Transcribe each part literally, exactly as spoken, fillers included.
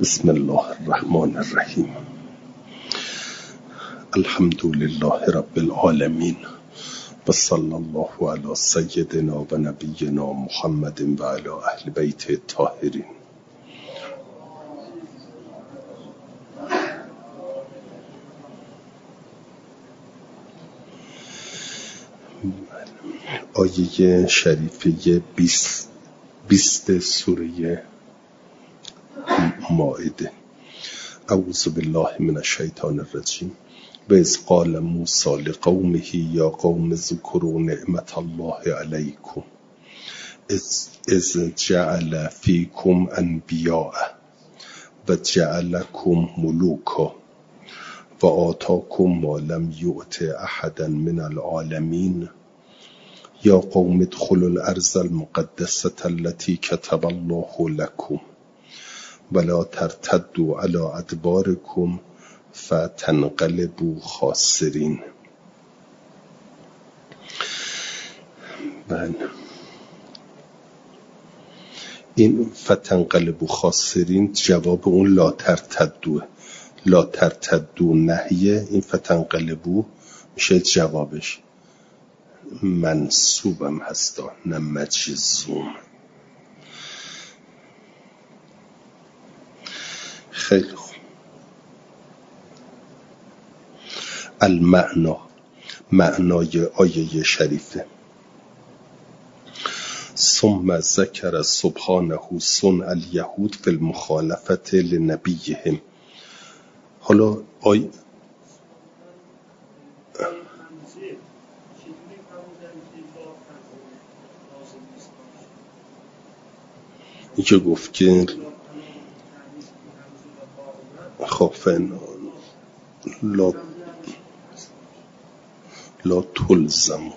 بسم الله الرحمن الرحیم. الحمد لله رب العالمین و صلی الله علی سیدنا و نبینا محمد و علی اهل بیت الطاهرین. آیه شریفه بیست بیست سوره مائده. اعوذ بالله من الشیطان الرجیم. و اذ قال موسی لقومه یا قوم اذکروا نعمت الله علیکم اذ جعل فیکم انبیاء و جعلکم ملوکا و آتاکم ما لم یؤت احدا من العالمین یا قوم ادخلوا الارض المقدسة التي كتب الله لكم ولا ترتدوا على ادباركم فتنقلبوا خاسرین. بله، این فتنقلبوا خاسرین جواب اون لا ترتدوا. لا ترتدوا نهیه، این فتنقلبوا میشه جوابش. منصوبم هستا نه مجزوم. خیلی خوب. المعنا، معنای آیه شریفه. ثم ذکر سبحانه صنع الیهود فی المخالفت لنبیهم. حالا آی این که گفت که خب فن لا لا تلزم،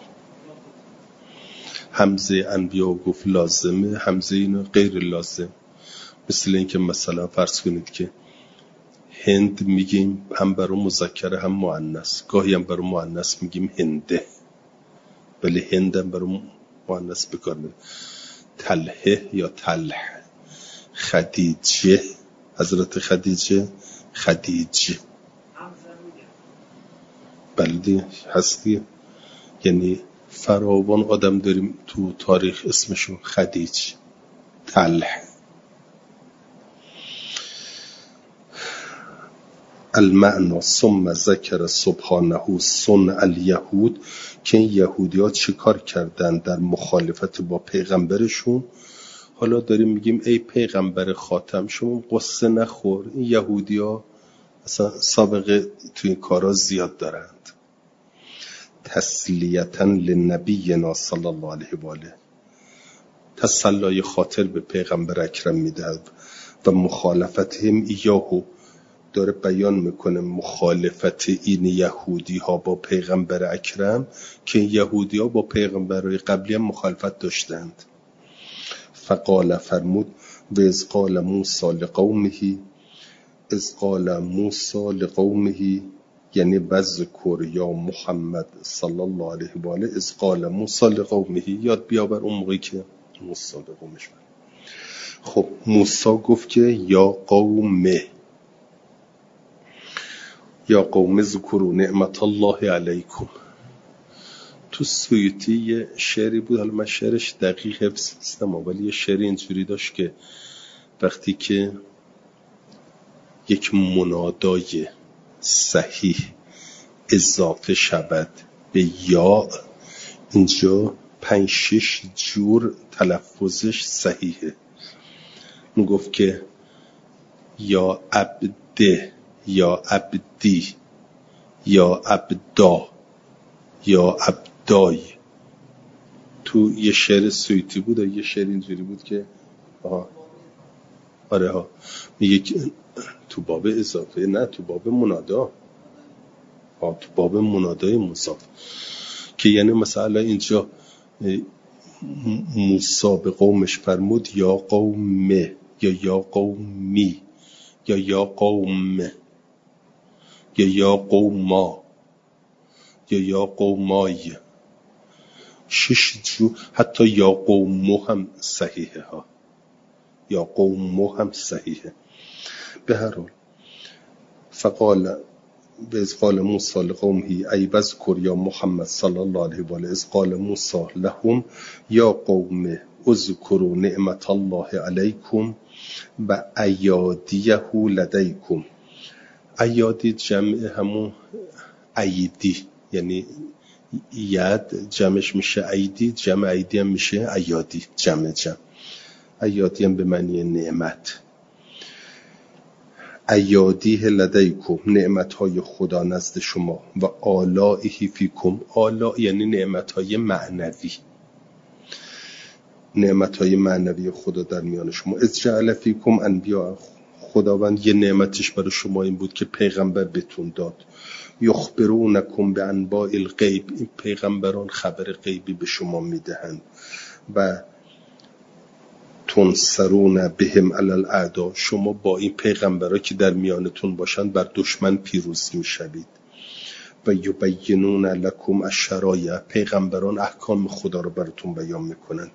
همزه انبیا گفت لازمه، همزه اینو غیر لازم. مثل این که مثلا فرض کنید که هند میگیم هم برای مذکر هم مؤنث، گاهی هم برای مؤنث میگیم هنده، ولی هند هم برای مؤنث بکار میره. تلحه یا تلح. خدیجه، حضرت خدیجه، خدیجه بلدی هستی، یعنی فراوان آدم داریم تو تاریخ اسمشون خدیج، تلح. المعنى ثم ذکر سبحانه صنع الیهود، که این یهودی ها چه کار کردن در مخالفت با پیغمبرشون. حالا داریم میگیم ای پیغمبر خاتم شما قصه نخور، این یهودی ها اصلا سابقه توی این کارا زیاد دارند. تسلیتا لنبینا صلی الله علیه و آله، تسلای خاطر به پیغمبر اکرم میده و مخالفتهم ایاهو داره بیان میکنه مخالفت این یهودی ها با پیغمبر اکرم، که یهودی ها با پیغمبرهای قبلی هم مخالفت داشتند. فقال فرمود و اذ قال موسی لقومه، اذ قال موسی لقومه یعنی بذکر یا محمد صلی الله علیه و آله اذ قال موسی لقومه، یاد بیاور اون موقعی که موسی به قومش بود. خب موسی گفت که یا قومه، یا قوم اذکروا نعمت الله علیکم. تو سویتی یه شعری بود، حالا من شعرش دقیق حفظ نیستم، ولی یه شعر اینجوری داشت که وقتی که یک منادای صحیح اضافه شود به یا، اینجا پنج شش جور تلفظش صحیحه. اون گفت که یا عبده، یا عبدی، یا عبدا، یا عبدای. تو یه شعر سویتی بود و یه شعر اینجوری بود که آها آره ها میگه تو باب اضافه، نه تو باب منادا، آه تو باب منادای مضاف، که یعنی مثلا اینجا موسی به قومش فرمود یا قومه، یا یا قومی، یا یا قومه، یا یا قوما، یا یا قومای. شش جو، حتی یا قومو هم صحیحه ها، یا قومو هم صحیحه. به هر حال فقال به از قال موسی لقومه ای بذکر یا محمد صلی الله علیه و آله از قال موسی لهم یا قوم اذکروا نعمت الله علیکم و ایادیه لدیکم. ایادی جمع همون ایدی، یعنی ید جمعش میشه ایدی، جمع ایدی هم میشه ایادی، جمع جمع ایادی هم به معنی نعمت. ایادیه لدیکم، نعمتهای خدا نزد شما، و آلائه فیکم، آلاء یعنی نعمتهای معنوی، نعمتهای معنوی خدا در میان شما. اذ جعل فیکم انبیاء، خداوند یه نعمتش برای شما این بود که پیغمبر بهتون داد. یخبرونکم به انباء الغیب، این پیغمبران خبر غیبی به شما میدهند. و تنصرون بهم علی الاعداء، شما با این پیغمبرها که در میانتون باشند بر دشمن پیروز میشوید. و یبینون لکم الشرایع، پیغمبران احکام خدا رو براتون بیان میکنند.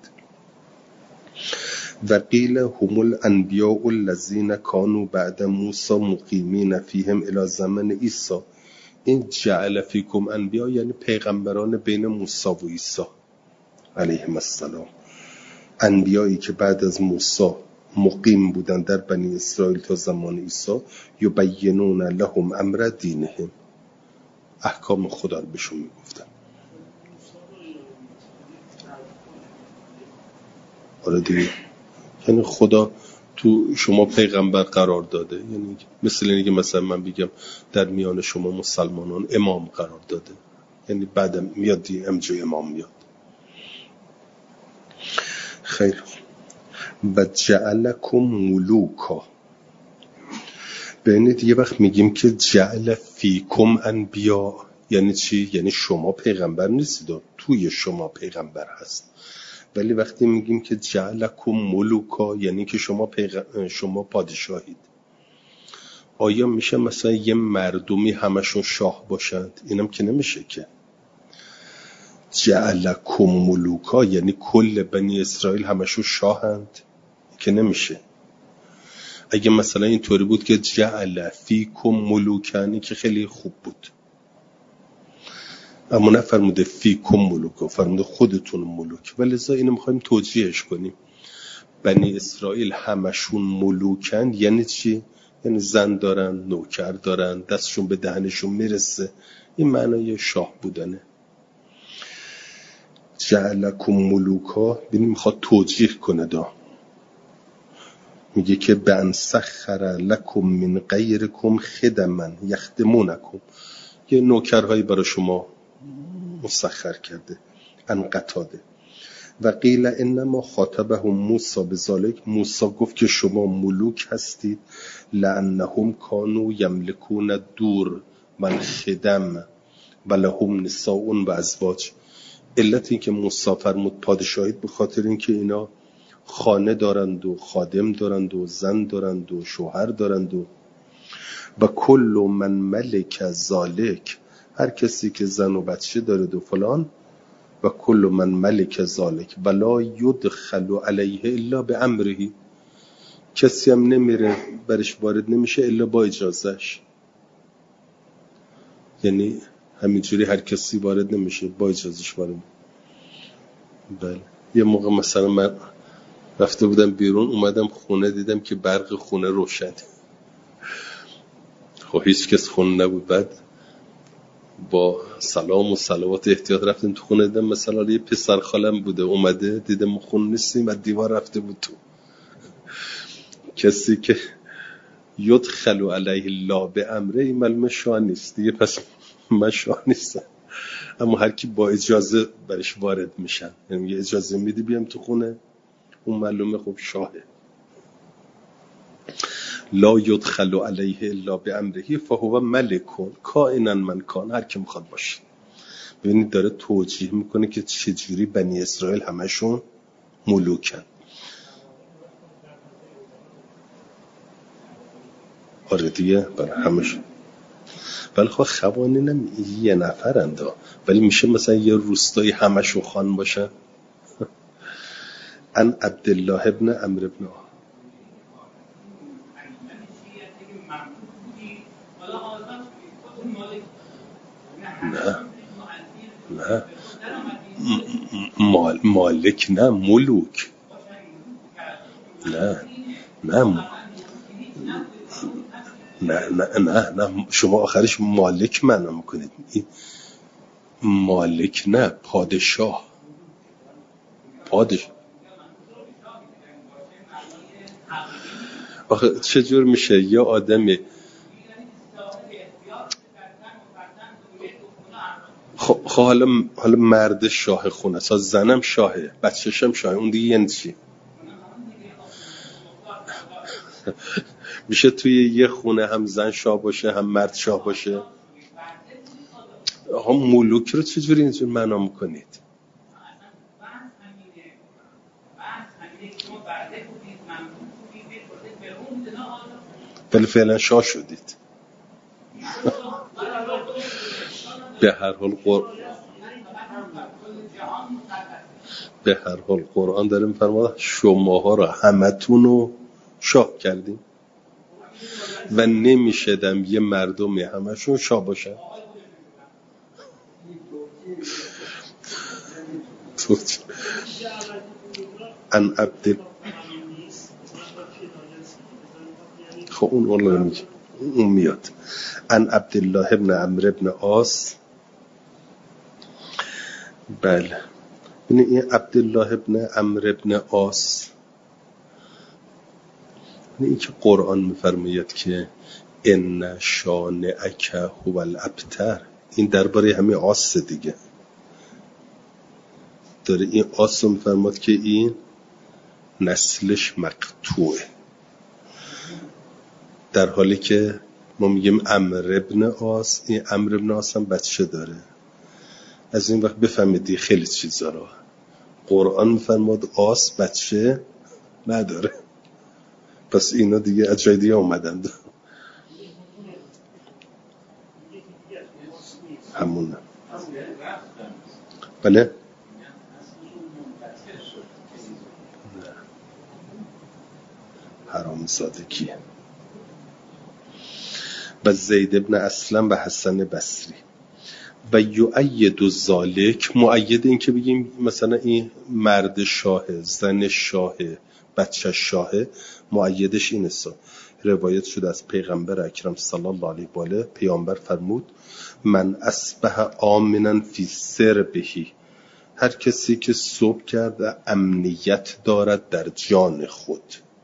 و قیل هم الانبیاء الذین کانوا بعد موسی مقیمین فیهم الی زمن عیسی. این جعل فیکم انبیاء یعنی پیغمبران بین موسی و عیسی علیهم السلام، انبیایی که بعد از موسی مقیم بودن در بنی اسرائیل تا زمان عیسی. یبینون لهم امر دینهم، احکام خدا رو بهشون میگفتن. آره دیگه، یعنی خدا تو شما پیغمبر قرار داده، یعنی مثل اینکه مثلا من بگم در میان شما مسلمانان امام قرار داده، یعنی بعدم میاد دی امجای امام میاد. خیر. و جعلکم ملوکا، ببینید یه وقت میگیم که جعل فیکم انبیا یعنی چی؟ یعنی شما پیغمبر نیستید، توی شما پیغمبر هست. ولی وقتی میگیم که جعلکم ملوکا یعنی که شما پیغ... شما پادشاهید. آیا میشه مثلا یه مردمی همشون شاه باشند؟ اینم که نمیشه که. جعلکم ملوکا یعنی کل بنی اسرائیل همشون شاهند؟ که نمیشه. اگه مثلا اینطوری بود که جعل فیکم ملوکانی که خیلی خوب بود، اما نفرموده فیکم ملوکا، فرموده خودتون ملوک. ولذا اینو میخوایم توجیهش کنیم. بنی اسرائیل همشون ملوکن یعنی چی؟ یعنی زن دارن، نوکر دارن، دستشون به دهنشون میرسه. این معنای شاه بودنه. جعلکم ملوکا ببین میخواد توجیه کنه دا، میگه که بن سخر لکم من غیرکم خدما یخدمونکم، یه نوکرهایی برای شما مسخر کرده. ان قتاده. و قیل انما خاطبهم موسی بذالک، موسی گفت که شما ملوک هستید. لانهم کانوا یملکون دور من خدم و لهم نساء و ازواج. علت این که موسی فرمود پادشاهید به خاطر این که اینا خانه دارند و خادم دارند و زن دارند و شوهر دارند. و و کل من ملک ذالک، هر کسی که زن و بچه داره و فلان. و کل من ملک ذالک ولا یدخل علیه الا به امره، کسی هم نمیره برش وارد نمیشه الا با اجازهش. یعنی همینجوری هر کسی وارد نمیشه، با اجازهش وارد. بله. یه موقع مثلا من رفته بودم بیرون، اومدم خونه دیدم که برق خونه روشن، خب هیچ کس خونه نبود. بعد با سلام و صلوات احتیاط رفتیم تو خونه، دیدم مثلا یه پسر خالم بوده اومده، دیدم ما خونه نیستیم و دیوار رفته بود تو. کسی که یدخل علیه الله به امره، این معلومه شاه نیست دیگه، پس من شاه نیستم. اما هر کی با اجازه برش وارد میشن، یعنی اجازه میدی بیام تو خونه، اون معلومه خب شاهه. لا یدخل علیه الا به امره فهو ملکون کائنا من کان، هر کی میخواد باشه. ببینید داره توجیه میکنه که چجوری بنی اسرائیل همشون ملوکن. آره دیگه برای همشون. ولی خب خوانینم یه نفرند، ولی میشه مثلا یه روستایی همشون خان باشن. ان عبدالله ابن عمرو ابن نه نه مال مالک نه ملوک نه نه نه نه نه نه شما آخرش مالک معنا میکنید. مالک نه، پادشاه. پادشاه آخه چجور میشه یه آدمی خب حالا حالا مرد شاه خونه است، زنم شاهه، بچه‌شم شاهه، اون دیگه یعنی چی؟ میشه توی یه خونه هم زن شاه باشه هم مرد شاه باشه؟ آقا ملوک رو چجوری اینجور معنا میکنید؟ ولی فعلا شاه شدید. به هر حال قر... به هر حال قرآن داره میفرماید شماها را همتون رو شاه کردیم و نمیشدم یه مردمی همشون شاه باشن. ان عبد خب اون الله میگه اون میاد ان عبدالله ابن عمرو ابن عاص. بله این عبدالله ابن عمرو ابن عاص این که قرآن میفرماید که ان شانئک هو الابتر، این درباره همین عاص دیگه داره. این عاص میفرماید که این نسلش مقطوعه، در حالی که ما میگیم عمرو ابن عاص. این عمرو ابن عاص هم بچه داره. از این وقت بفهمیدی خیلی چیزا رو قرآن میفرماد عاص بچه نداره، پس اینا دیگه از جای دیگه اومدند. همونه بله حرام زاده کیه؟ و زید ابن اسلم و حسن بصری. و یؤید ذالک، مؤید این که بگیم مثلا این مرد شاه، زن شاه، بچه شاه، مؤیدش این است. روایت شده از پیغمبر اکرم صلی الله علیه و آله، پیامبر فرمود من اصبح آمنا فی سربه، هر کسی که صبح کرده امنیت دارد در جان خود،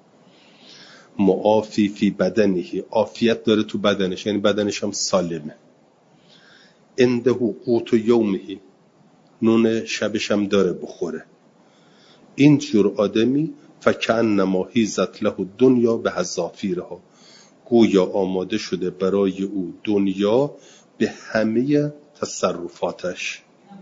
معافی فی بدنه، عافیت داره تو بدنش، یعنی بدنش هم سالمه، عنده قوت یومه، نون شبش هم داره بخوره، این جور آدمی فکأنما حیزت له دنیا به حذافیرها، گویا آماده شده برای او دنیا به همه تصرفاتش.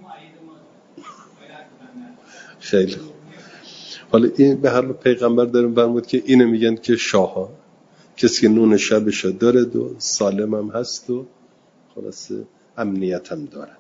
خیلی حالا این به هر پیغمبر داریم فرمود که اینو میگن که شاها، کسی که نون شبش داره و سالم هم هست و خلاصه امنیت هم دارد.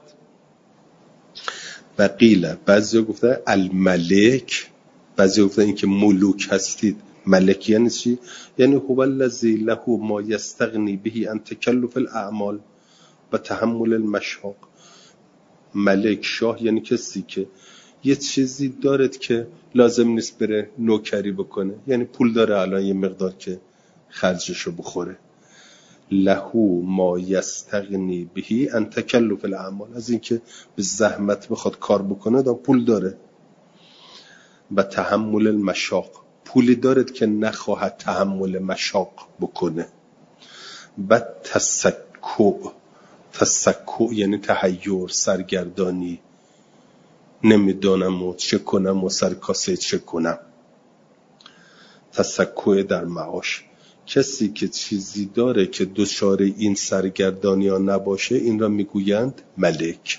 و قیل بعضی گفتن الملک، بعضی گفتن این که ملوک هستید. ملک یعنی چی؟ یعنی هو الذی له ما یستغنی به عن تکلف الاعمال و تحمل المشاق. ملک شاه یعنی کسی که یه چیزی دارد که لازم نیست بره نوکری بکنه، یعنی پول داره الان یه مقدار که خرجشو بخوره. لهو ما یستغنی بهی عن تکلف الاعمال، از اینکه به زحمت بخواد کار بکنه دا پول داره. و تحمل المشاق، پولی دارد که نخواهد تحمل مشاق بکنه. و تسکع، تسکع یعنی تحیر، سرگردانی، نمیدانم و چه کنم و سرکاسه چه کنم. تسکع در معاش، کسی که چیزی داره که دچار این سرگردانی ها نباشه این را میگویند ملک.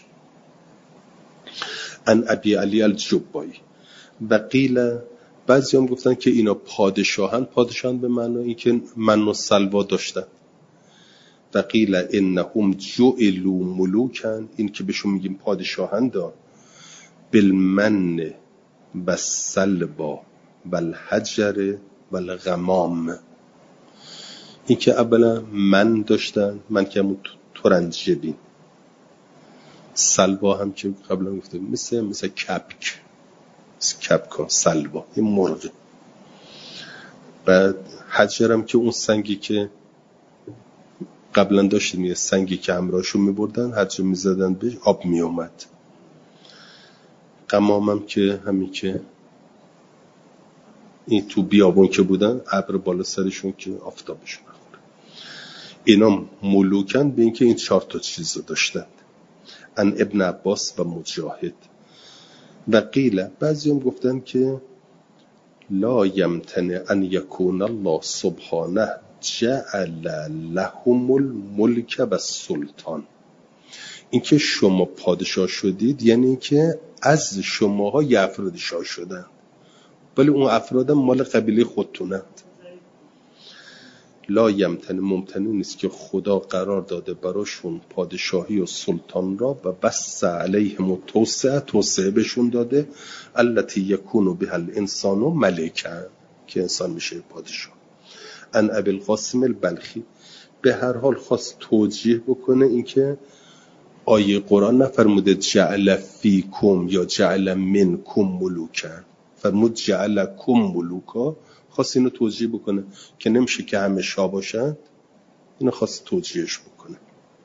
ان ابی علی الجبایی. و قیل بعضی هم گفتن که اینا پادشاهن، پادشاهن به معنی این که من و سلوا داشتن. و قیل انهم جعلوا ملوکن، این که بهشون میگیم پادشاهن دا بالمن و السلوا و الحجر و الغمام، این که اولا من داشتن، من که همون ترنجبین، سلوا هم که قبلا گفته مثل مثل کپک، مثل کپک سلوا، این مرغ. بعد حجرم که اون سنگی که قبلا داشتیم، یه سنگی که همراهشون میبردن، حجر میزدن بهش، آب میومد. قمامم که همین که این تو بیابون که بودن، ابر بالا سرشون که آفتابشون نخوره. اینا ملوکن به اینکه این چهار تا چیز رو داشتن. ان ابن عباس و مجاهد و قیل، بعضی هم گفتن که لا یمتنع ان یکون الله سبحانه جعل لهم الملک و السلطان. اینکه شما پادشاه شدید یعنی که از شماها یه افراد شاه شدن، ولی اون افراد مال قبیله خودتونند. لا یمتنع، ممتنع نیست که خدا قرار داده براشون پادشاهی و سلطان را و بس علیهم و توسعه توسعه بهشون داده، التي یکون بها الانسان ملکا، که انسان میشه پادشاه. ان ابی القاسم البلخی به هر حال خواست توجیه بکنه اینکه آیه قرآن نفرموده جعل فیکم یا جعل منکم ملوکا، فرمود جعل کم ملوکا. خواست اینو توجیه بکنه که نمیشه که همه شاه باشند، اینو خواست توجیهش بکنه.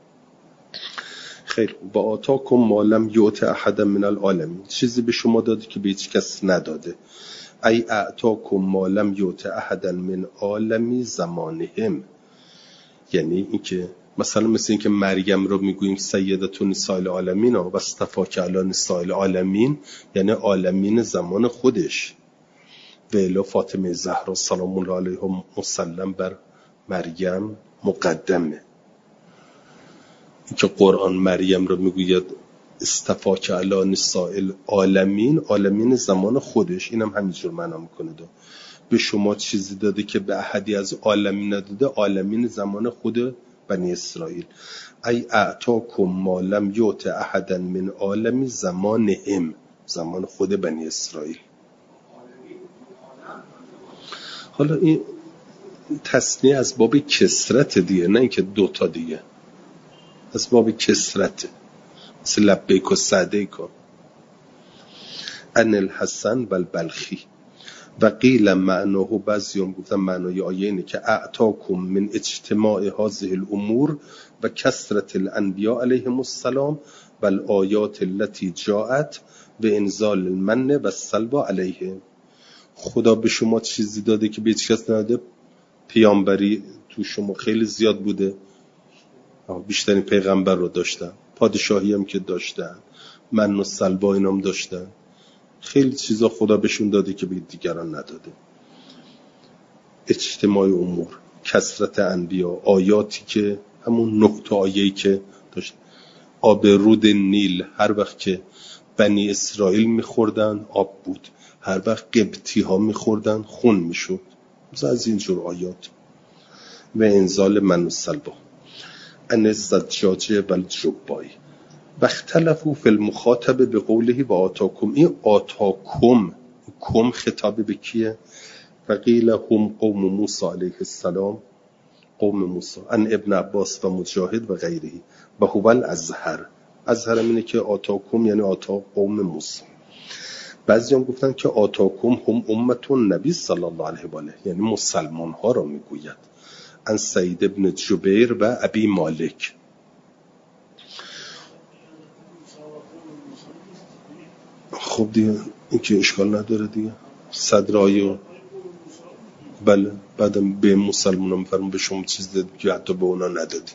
خیر، با آتاکم ما لم یؤت احد من العالمین، چیزی به شما داده که به هیچ کس نداده. ای اعطاکم ما لم یؤت احد من عالمی زمانهم، یعنی اینکه مثلا مثل اینکه مریم رو میگوییم سیدتون نساء العالمین و اصطفاک علی نساء العالمین، یعنی عالمین زمان خودش. و الی فاطمه زهرا سلام الله علیها مسلم بر مریم مقدمه. اینکه قرآن مریم رو میگوید اصطفاک علی نساء العالمین، عالمین زمان خودش، اینم همینجور معنا میکنه. دو به شما چیزی داده که به احدی از عالمین نداده، عالمین زمان خود بنی اسرائیل. ای اعطاکم ما لم یؤت احدا من عالم زمانهم، زمان خود بنی اسرائیل. حالا این تسنیه از باب کسرت دیگه، نه اینکه دوتا دیگه، از باب کسرت، مثل لبیک و سعدیک. ان الحسن و البلخی و قیل معناه، بعضی هم گفتن معنای آیه اینه که اعطاکم من اجتماع هذه الامور و کثرت الانبیاء علیهم السلام و الآیات التي جاءت و انزال المن و السلوى علیهم. خدا به شما چیزی داده که به هیچ کس نداده. پیامبری تو شما خیلی زیاد بوده، بیشترین پیغمبر رو داشتن، پادشاهی هم که داشتن، من و سلوى اینام داشتن، خیلی چیزا خدا بهشون داده که به دیگران نداده. اجتماع امور، کثرت انبیا، آیاتی که همون نقطه آیه‌ای که داشت. آب رود نیل هر وقت که بنی اسرائیل میخوردن آب بود، هر وقت قبطی ها میخوردن خون میشد. از اینجور آیات. و انزال من و سلوى ان الزجاجه و الجبای و اختلفوا فی المخاطبه به قوله و آتاکم. این آتاکم، کم خطاب به کیه؟ فقیل هم قوم موسی علیه السلام، قوم موسی. ان ابن عباس و مجاهد و غیره و هو الازهر. ازهر اینه که آتاکم یعنی آتا قوم موسی. بعضی هم گفتن که آتاکم هم امت النبی صلی الله علیه و آله، یعنی مسلمان ها را میگوید. ان سعید ابن جبیر و ابی مالک. خب دیگه این که اشکال نداره دیگه، صدرای بله. بعدم به مسلمان هم فرمون به شما چیز دادیم که حتی به اونا ندادیم.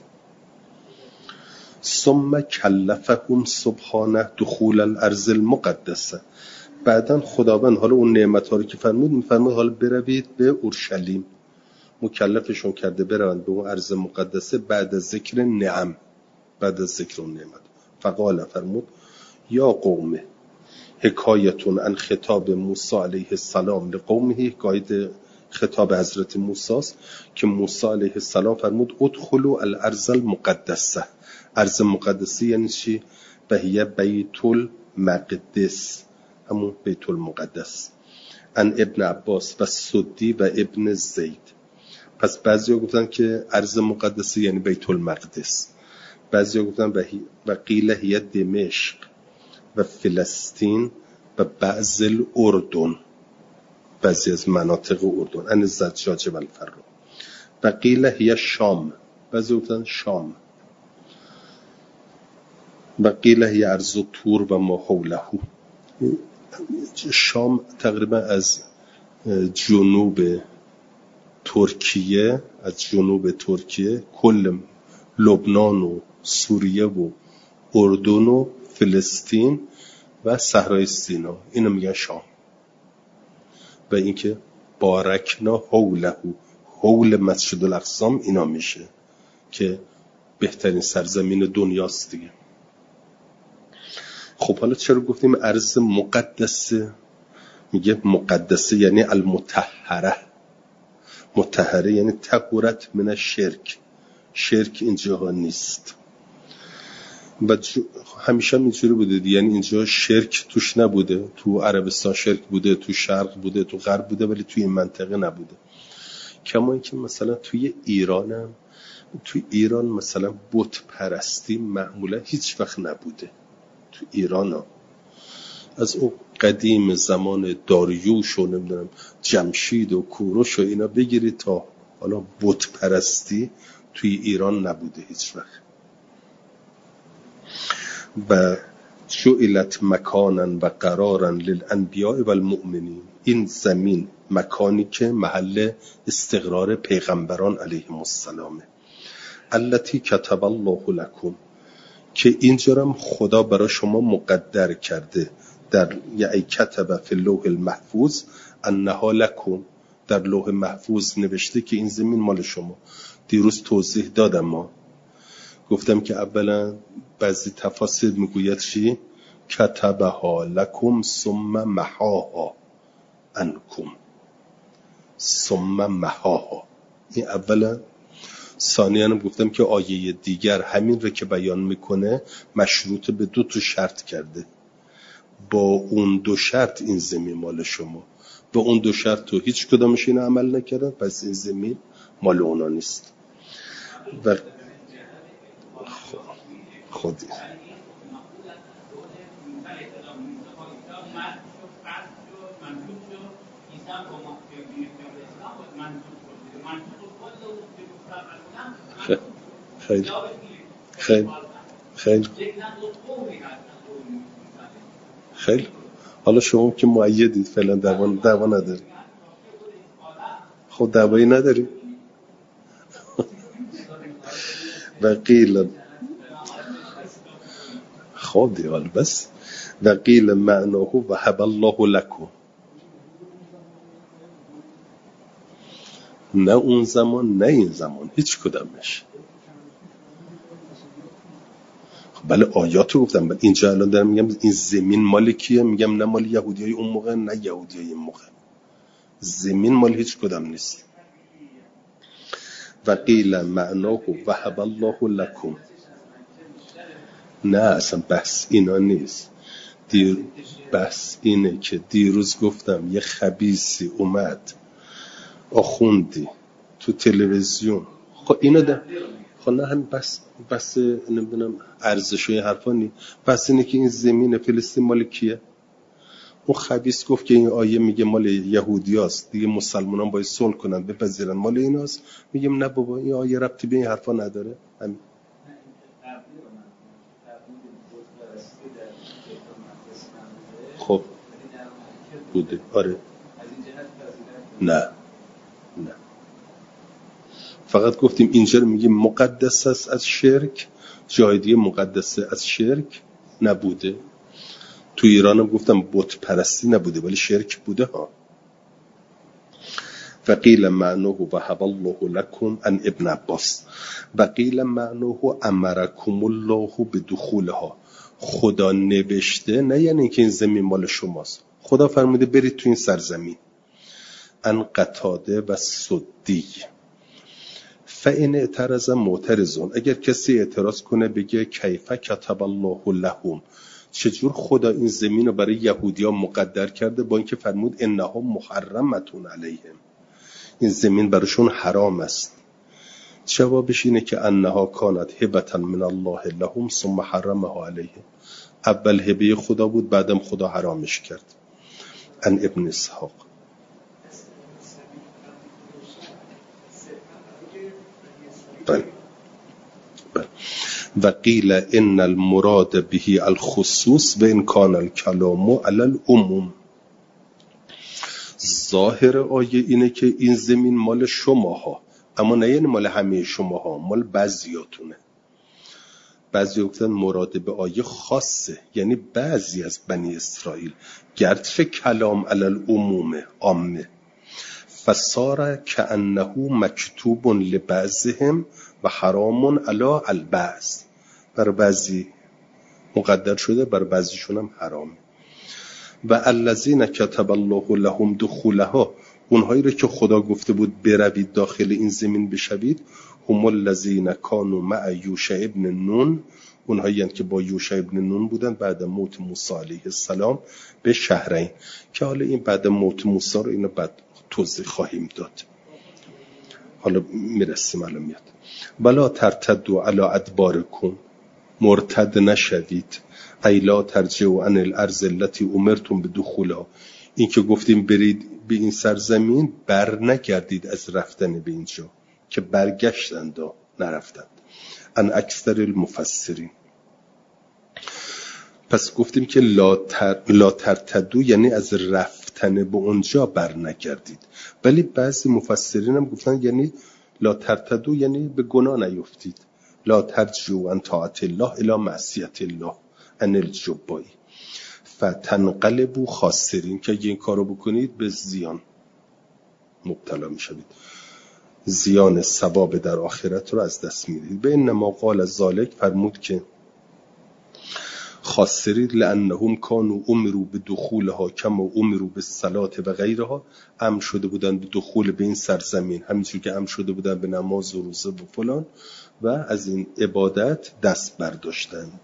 ثم کلفهم سبحانه دخول الارض المقدسه. بعدن خداوند حالا اون نعمت ها رو که فرمود میفرمود حالا بروید به اورشلیم، مکلفشون کرده بروند به اون ارض مقدسه بعد از ذکر نعم، بعد از ذکر اون نعمت. فقال فرمود یا قومه، حکایتون عن خطاب موسی علیه السلام لقومه، حکایت خطاب حضرت موسی است که موسی علیه السلام فرمود ادخلوا الارض المقدسه. ارض مقدسه یعنی چی؟ بهیه بیت المقدس، همون بیت المقدس. ان ابن عباس و سدی و ابن زید پس بعضیا گفتن که ارض مقدسه یعنی بیت المقدس، بعضیا گفتن و قیل هی دمشق و فلسطین و بعض الاردن، بعضی از مناطق اردن، ان الزجاج و الفرا. و قیل هی شام، بعضی گفتن شام. و قیل هی ارض تور و ما حوله. شام تقریبا از جنوب ترکیه، از جنوب ترکیه کل لبنان و سوریه و اردن و فلسطین و صحرای سینا، اینو میگن شام. و اینکه بارکنا حوله، حول مسجد الاقصی اینا میشه که بهترین سرزمین دنیاست دیگه. خب حالا چرا گفتیم ارض مقدسه؟ میگه مقدسه یعنی المطهره، مطهره یعنی طهورت من الشرک، شرک اینجا نیست. و همیشه اینجوری بوده، یعنی اینجا شرک توش نبوده. تو عربستان شرک بوده، تو شرق بوده، تو غرب بوده، ولی توی این منطقه نبوده. کما اینکه مثلا توی ایرانم، توی ایران مثلا بت پرستی معمولا هیچ وقت نبوده. تو ایران ها از اون قدیم زمان داریوش و نمیدونم جمشید و کوروش و اینا بگیرید تا حالا بت پرستی توی ایران نبوده هیچ وقت. و جعلت مکانا و قرارا للانبیاء و المؤمنین، این زمین مکانی که محل استقرار پیغمبران علیهم السلامه. التی کتب الله لکم، که اینجا هم خدا برای شما مقدر کرده، در یعنی کتب فی اللوح المحفوظ انها لکم، در لوح محفوظ نوشته که این زمین مال شما. دیروز توضیح دادم، ما گفتم که اولا بعضی تفاسیر میگوید چی؟ کتبها لکم ثم محاها عنکم، ثم محاها. این اولا. ثانیاً هم گفتم که آیه دیگر همین رو که بیان میکنه مشروط به دو تا شرط کرده. با اون دو شرط این زمین مال شما، با اون دو شرط تو هیچ کدامش اینو عمل نکردن، پس این زمین مال اونا نیست. و خودی خیلی خیلی خیلی خیلی حالا شما که مؤیدید فعلا دعوا دعوا نداری. خب دعوایی نداری. و قیل خب دیوال بس. و قیل معناه و هب الله لکم، نه اون زمان نه این زمان، هیچ کدامش. خب بله آیاتو گفتم، بله اینجا الان دارم میگم این زمین مال کیه؟ میگم نه مال یهودیای اون موقع نه یهودیای این موقع، زمین مال هیچ کدام نیست. و قیل معناه و هب الله لکم، نه اصلا بحث اینا نیست. دیر بحث اینه که دیروز گفتم یه خبیثی اومد آخوندی تو تلویزیون، خب اینو ده، خب نه هم بس بس نمیدونم ارزش و این حرفا نی، بس اینه که این زمین فلسطین مال کیه. اون خبیث گفت که این آیه میگه مال یهودیاست، دیگه مسلمانان باید صلح کنن بپذیرن مال ایناست. میگم نه بابا این آیه ربطی به این حرفا نداره. همین خب بوده. آره نه نه فقط گفتیم اینجا رو میگیم مقدس است از شرک، جای دیگه مقدسه از شرک نبوده. تو ایران هم گفتم بت پرستی نبوده ولی شرک بوده ها. و قیل معناه و هب الله لکم ان ابن عباس. و قیل معناه امرکم الله بدخولها، خدا نوشته، نه یعنی که این زمین مال شماست، خدا فرموده برید تو این سرزمین. ان قتاده و سدی. فإن اعترض معترضون، اگر کسی اعتراض کنه بگه کیف کتب الله لهم، چجور خدا این زمین رو برای یهودیان مقدر کرده با اینکه فرمود انها محرمتون علیهم، این زمین براشون حرام است. جوابش اینه که انها کانت هبتا من الله لهم ثم حرمها علیهم، اول هبه خدا بود بعدم خدا حرامش کرد. ان ابن اسحاق. بله بله. و قیل ان المراد به الخصوص و ان کان الکلام علی العموم. ظاهر آیه اینه که این زمین مال شماها، اما نه یعنی مال همه شماها، مال بعضیاتونه. بعضی گفتن مراد به آیه خاصه، یعنی بعضی از بنی اسرائیل، گرچه کلام علی العموم عامه. فصار کأنه مکتوب لبعضهم و حرام علی البعض، بر بعضی مقدر شده بر بعضیشون هم حرام. و الذین کتب الله لهم دخولها، اونهایی رو که خدا گفته بود بروید داخل این زمین بشوید، هم الذین کانوا مع یوشع ابن نون، اونهایی هستند که با یوشع ابن نون بودن بعد موت موسی علیه السلام به شهرین، که حالا این بعد موت موسی رو اینو بعد توضیح خواهیم داد، حالا میرسیم الان میاد. بلا ترتدوا علی ادبارکم، مرتد نشوید، ای لا ترجعوا عن الارض التي امرتم بدخولها، این که گفتیم برید به این سرزمین بر نگردید از رفتن به اینجا، که برگشتند و نرفتند. ان اکثر المفسرین. پس گفتیم که لا, تر... لا ترتدو یعنی از رفتن به اونجا بر نگردید، ولی بعضی مفسرین هم گفتن یعنی لا ترتدو یعنی به گناه نیفتید. لا ترجعوا عن طاعت الله الی معصیت الله ان الجبایی فتنقلبوا خاسرین، که اگه این کارو بکنید به زیان مبتلا میشوید، زیان ثواب در آخرت رو از دست میدید. به انما قال ذالک، فرمود که خاسرید لانهم کانوا امروا بدخولها کما امروا بالصلاه و غیرها، امر شده بودن به دخول به این سرزمین همینجور که امر شده بودن به نماز و روزه و فلان، و از این عبادت دست برداشتند.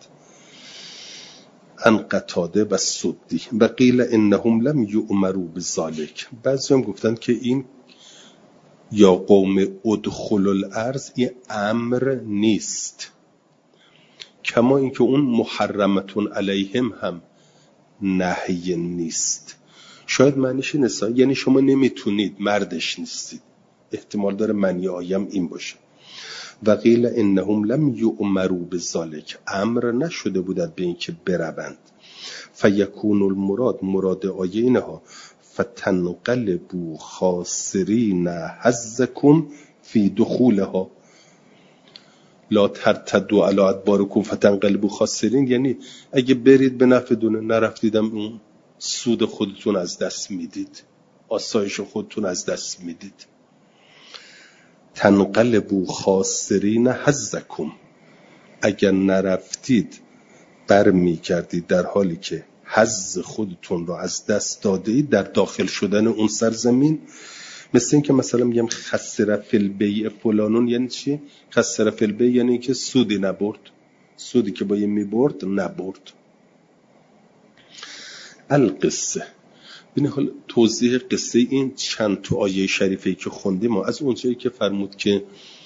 ان قتاده و سدی. و قیل انهم لم یؤمروا بذلک، بعضی هم گفتند که این یا قوم ادخل الارض این امر نیست، کما اینکه اون محرمتون علیهم هم نهی نیست. شاید معنیش نیست، یعنی شما نمیتونید، مردش نیستید، احتمال داره معنی آیم این باشه. و قیل انهم لم یؤمروا بذلک، امر نشده بودند به این که بروند. فیکون المراد، مراد آیه اینها، فتنقلبوا خاسرین حظکم فی دخولها. لا ترتدوا علی ادبارکم فتنقلبوا خاسرین، یعنی اگه برید به نفع دونه، نرفتیدم اون سود خودتون از دست میدید، آسایش خودتون از دست میدید. تنقلبوا خاسرین حظکم، اگر نرفتید برمی کردید در حالی که حظ خودتون رو از دست دادید در داخل شدن اون سرزمین. مثل این که مثلا میگم خسر فی البیع فلانون، یعنی چی؟ خسر فی البیع یعنی که سودی نبرد، سودی که باید میبرد نبرد. القصه. ببین حال توضیح قصه این چند تا آیه شریفه که خوندیم، ما از اونجایی که فرمود که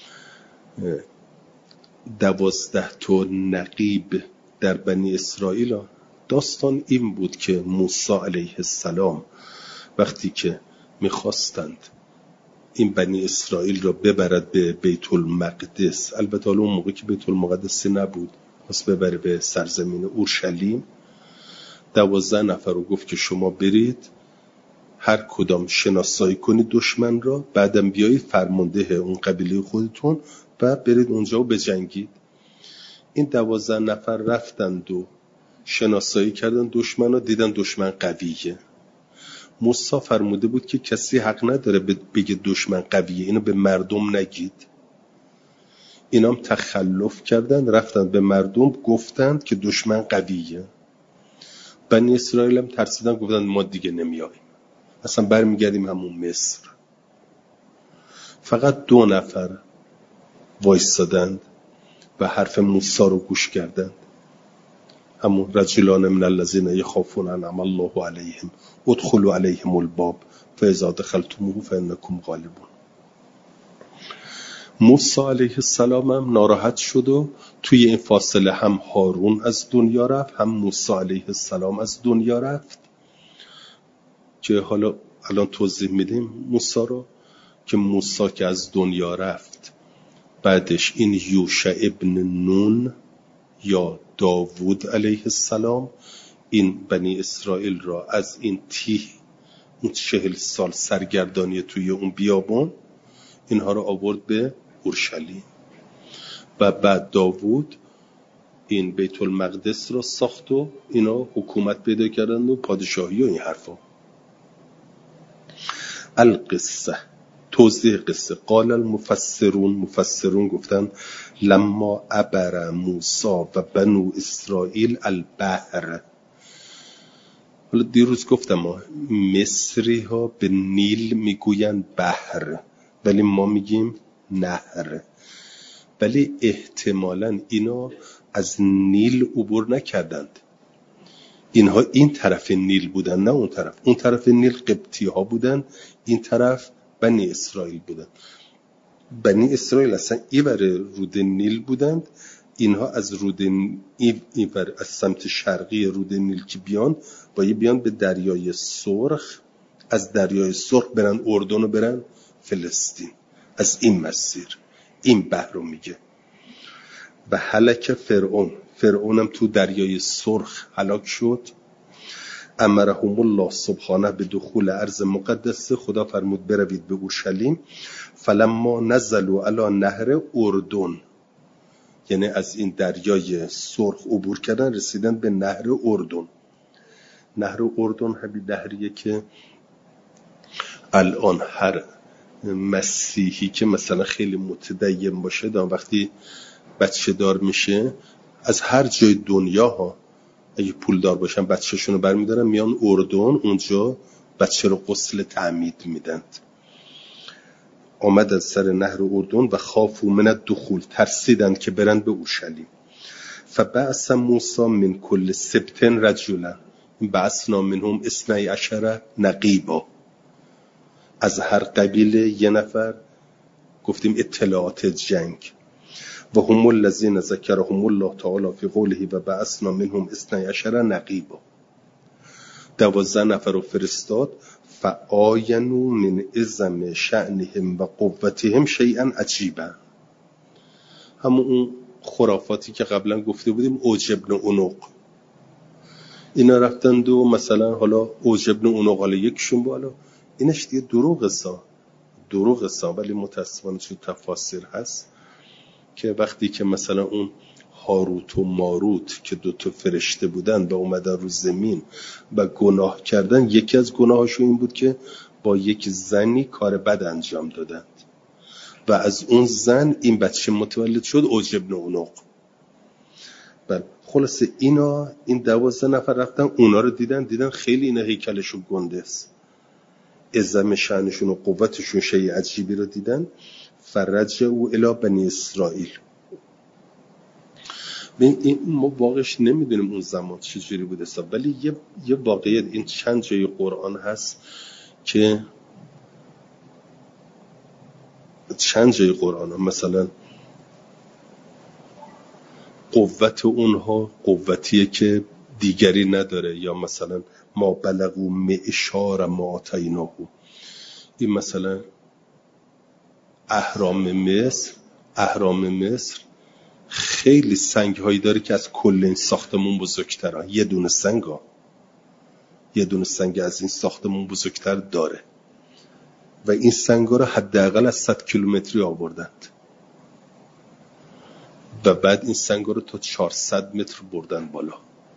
دوازده تا نقیب در بنی اسرائیل، داستان این بود که موسی علیه السلام وقتی که میخواستند این بنی اسرائیل را ببرد به بیت المقدس، البته اون موقع که بیت المقدس نبود، پس ببره به سرزمین اورشلیم، دوازده نفر رو گفت که شما برید هر کدام شناسایی کنید دشمن را، بعدم بیایید فرمانده اون قبیله خودتون و برید اونجا و بجنگید. این دوازده نفر رفتند و شناسایی کردن دشمن را، دیدن دشمن قویه. موسی فرموده بود که کسی حق نداره بگه دشمن قویه، اینو به مردم نگید. اینا هم تخلف کردن، رفتن به مردم گفتند که دشمن قویه. بنی اسرائیل هم ترسیدن، گفتن ما دیگه نمیاییم، اصلا برمیگردیم همون مصر. فقط دو نفر وایستادند و حرف موسی رو گوش کردند، همون رجلان من الذین یخافون انعم الله علیهم ادخلوا علیهم الباب فاذا دخلتموه فانکم غالبون. موسی علیه السلام هم ناراحت شد و توی این فاصله هم هارون از دنیا رفت، هم موسی علیه السلام از دنیا رفت، که حالا الان توضیح میدیم موسی رو. که موسی که از دنیا رفت، بعدش این یوشع ابن نون یا داوود علیه السلام این بنی اسرائیل را از این تیه، اون چهل سال سرگردانی توی اون بیابان، اینها رو آورد به اورشلیم. و بعد داوود این بیت المقدس را ساخت و اینا حکومت پیدا کردن و پادشاهی و این حرفا. القصه، توضیح قصه. قال المفسرون، مفسرون گفتن لما عبر موسی و بنو اسرائیل البحر. حالا دیروز گفتم ما مصری ها به نیل میگوین بحر، ولی ما میگیم نهر. ولی احتمالاً اینا از نیل عبور نکردند، اینها این طرف نیل بودن نه اون طرف. اون طرف نیل قبطی ها بودن، این طرف بنی اسرائیل بودن. بنی اسرائیل اصلا ایور رود نیل بودند، اینها از رود ایور از سمت شرقی رود نیل که بیان باید بیان به دریای سرخ، از دریای سرخ برن اردن و برن فلسطین. از این مسیر این بحر رو میگه. و هلک فرعون، فرعونم تو دریای سرخ هلاک شد. امرهم الله سبحانه به دخول ارض مقدسه، خدا فرمود بروید به اورشلیم. فلما نزلوا علی نهر اردن، یعنی از این دریای سرخ عبور کردن رسیدن به نهر اردن. نهر اردن همین نهریه که الان هر مسیحی که مثلا خیلی متدین باشه دا وقتی بچه دار میشه از هر جای دنیا ها اگه پول دار باشن بچه‌شون رو برمیدارن میان اردن، اونجا بچه رو غسل تعمید میدن. آمد از سر نهر اردن و خافوا من الدخول، ترسیدن که برن به اورشلیم. فبعث موسی من کل سبط رجلا، بعثنا منهم اثنی عشر نقیبا، از هر قبیله یه نفر گفتیم اطلاعات جنگ. و هم الذین ذکرهم الله تعالی فی قوله و بعثنا منهم اثنی عشر نقیبا، دوازده نفر رو فرستاد. فآینوا من عظم شأنهم و قوتهم شیئا عجیبا، همون اون خرافاتی که قبلا گفته بودیم اوج ابن عنق، اینا رفتند و مثلا حالا اوج ابن عنق حالا یکشون بالا، اینش دیگه دروغ سا دروغ سا ولی متاسفانه چون تفاسیر هست که وقتی که مثلا اون هاروت و ماروت که دوتا فرشته بودن و اومدن رو زمین و گناه کردن، یکی از گناهاشون این بود که با یک زنی کار بد انجام دادند و از اون زن این بچه متولد شد اوج ابن عنق. بله خلاصه اینا این دوازده نفر رفتن اونا رو دیدن دیدن خیلی اینا هیکلشون گنده است، عظم شأنشون و قوتشون شیء عجیبی رو دیدن. فرجعوا الی بنی اسرائیل. این ما واقعش نمیدونیم اون زمان چجوری بوده سا، ولی یه یه واقعیت این چند جای قرآن هست که چند جای قرآن ها مثلا قوت اونها قوتیه که دیگری نداره، یا مثلا ما بلغوا معشار ما آتیناه. این مثلا اهرام مصر اهرام مصر خیلی سنگ هایی داره که از کل این ساختمون بزرگتره، یه دونه سنگ ها یه دونه سنگ از این ساختمون بزرگتر داره و این سنگ ها رو حداقل از صد کیلومتری آوردند و بعد این سنگ ها رو تا چهارصد متر بردن بالا.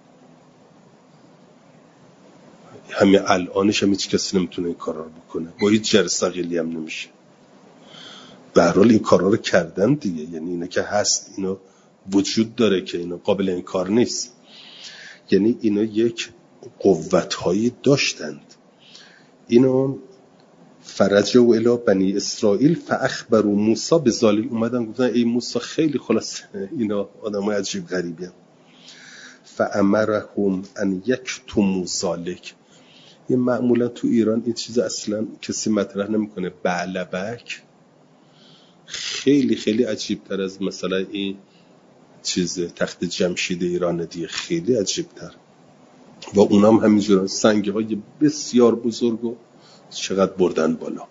همین الانش هم هیچ کسی نمیتونه این کارا رو بکنه، با هیچ جر ثقیلی هم نمیشه. به هر حال این کارا رو کردن دیگه، یعنی اینا که هست، اینا وجود داره که اینا قابل انکار نیست، یعنی اینا یک قوت‌هایی داشتند. اینا فرجعوا الی بنی اسرائیل فاخبروا موسی بذلک، اومدن گفتن ای موسی خیلی خلاص اینا آدمای عجیب غریبی ان. فامرهم ان یکتموا ذلک. یه معمولا تو ایران این چیز اصلا کسی مطرح نمیکنه، بعلبک خیلی خیلی عجیب تر از مثلا این چیز تخت جمشید ایرانیه، خیلی عجیب تر. و اونام همینجورن، سنگ های بسیار بزرگ و چقدر بردن بالا.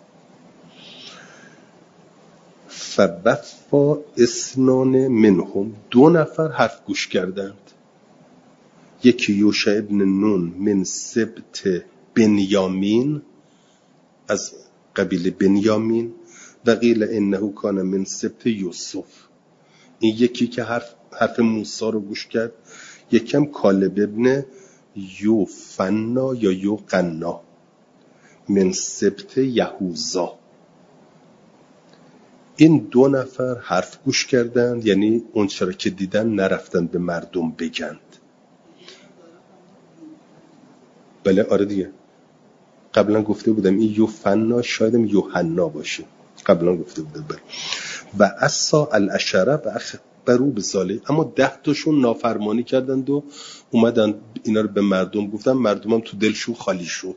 فبفا اسنان منهم، دو نفر حرف گوش کردند. یکی یوشع ابن نون من سبت بنیامین، از قبیل بنیامین، و قیل انه کان من سبت یوسف. این یکی که حرف حرف موسی رو گوش کرد. یکم کالب ابن یوفنا یا یوقنا من سبت یهوذا. این دو نفر حرف گوش کردند، یعنی اون چرا که دیدن نرفتن به مردم بگند. بله آره دیگه، قبلا گفته بودم این یوفنا شایدم یوحنا باشه، قبلا گفته بودم. بله. و اصا الاشره و اخبرو بزاله، اما ده تاشون نافرمانی کردند و اومدن اینا رو به مردم گفتن، مردم هم تو دلشون خالی شد.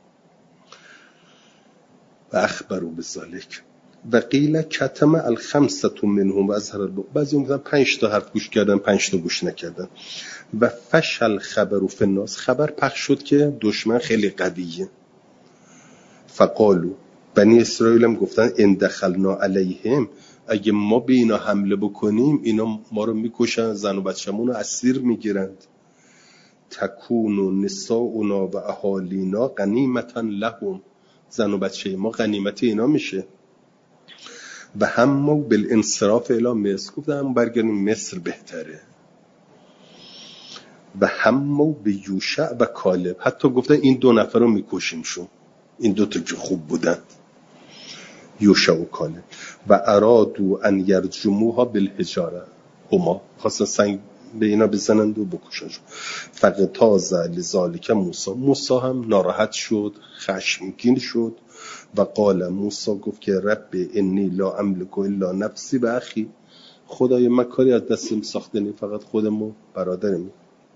و اخبرو بزالک و قیل کتم الخمسه منهم و ازهر الله، بعضی میگن پنج تا حرف گوش کردن پنج تا گوش نکردن. و فشل خبر فی الناس، خبر پخش شد که دشمن خیلی قویه. فقالو، بنی اسرائیل هم گفتن ان دخلنا علیهم، اگه ما به اینا حمله بکنیم اینا ما رو میکشن، زن و بچه‌مون رو اسیر میگیرند. تکون نساؤنا و اهالینا غنیمتا لهم، زن و بچه ما غنیمت اینا میشه. و همو بالانصراف الی مصر، گفتم برگردیم مصر بهتره. و همو به یوشع و کالب، حتی گفتن این دو نفر رو میکشیم شون، این دو تا که خوب بودن، یوشع و کالب. و ارادو ان یرجموها بالحجاره، هما خواستن سنگ به اینا بزنند و بکشنشون. فقطاز لذالک موسی، موسی هم ناراحت شد، خشمگین شد. و قال موسی گفت که رب انی لا املک الا نفسی و اخی، خدای من کاری از دستم ساخته نی، فقط خودم و برادرم.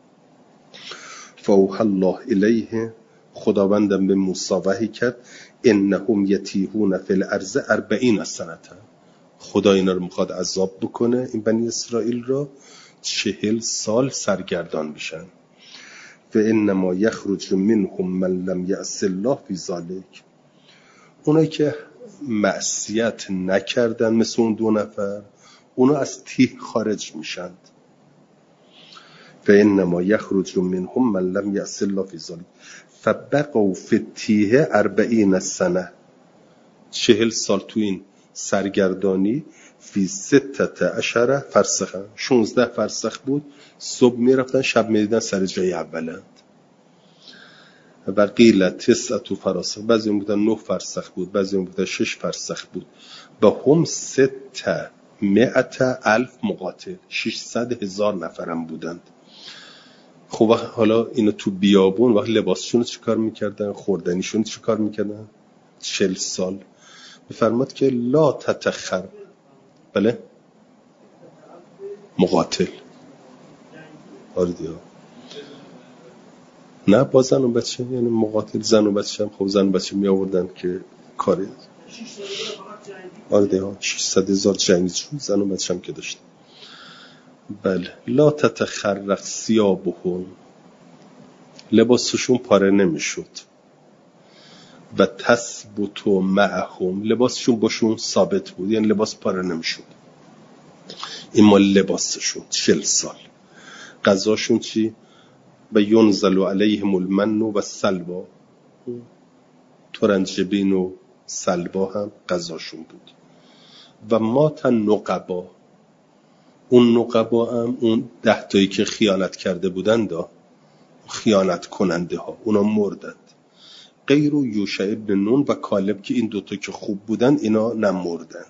فاوحی الله الیه، خداوندم به موسی وحی کرد انهم یتیهون فی الارض اربعین سنه، خدا اینا رو میخواد عذاب بکنه، این بنی اسرائیل را چهل سال سرگردان بشن. و انما یخرج منهم من لم یعص الله فی ذلک، اونایی که معصیت نکردن مثل اون دو نفر، اونا از تیه خارج میشند. و انما یخرج منهم من لم یعص الله فی ذلک فبقوا فی التیه اربعین سنه، چهل سال تو این سرگردانی. فی ستت عشره فرسخ، شونزده فرسخ بود، صبح میرفتن شب میدیدن سر جای اولند. و قیل تسعت فراسخ، بعضی میگفتن نه فرسخ بود، بعضی میگفتن شش فرسخ بود. و هم ست مئت الف مقاتل، ششصد هزار نفرم بودند. خب حالا اینا تو بیابون وقت لباسشون چی کار میکردن، خوردنیشون چی کار میکردن؟ چل سال. بفرماد که لا تتخر، بله مقاتل آردی ها، نه با زن و بچه، یعنی مقاتل زن و بچه هم، خب زن و بچه می آوردن که کاری آردی ها، ششصد هزار جنگجو زن و بچه هم که داشت. بله. لا تتخرق ثیابهم، لباسشون پاره نمیشد. و تثبت معهم، لباسشون باشون ثابت بود، یعنی لباس پاره نمیشد. این مال لباسشون. چل سال. غذاشون چی؟ و ینزل علیهم المن و سلوا، ترنجبین و سلوا هم غذاشون بود. و مات نقبا، اون نقبا هم اون ده تایی که خیانت کرده بودند، خیانت کننده ها، اونا مردند. غیر یوشع ابن نون و کالب که این دوتا که خوب بودند اینا نمردند.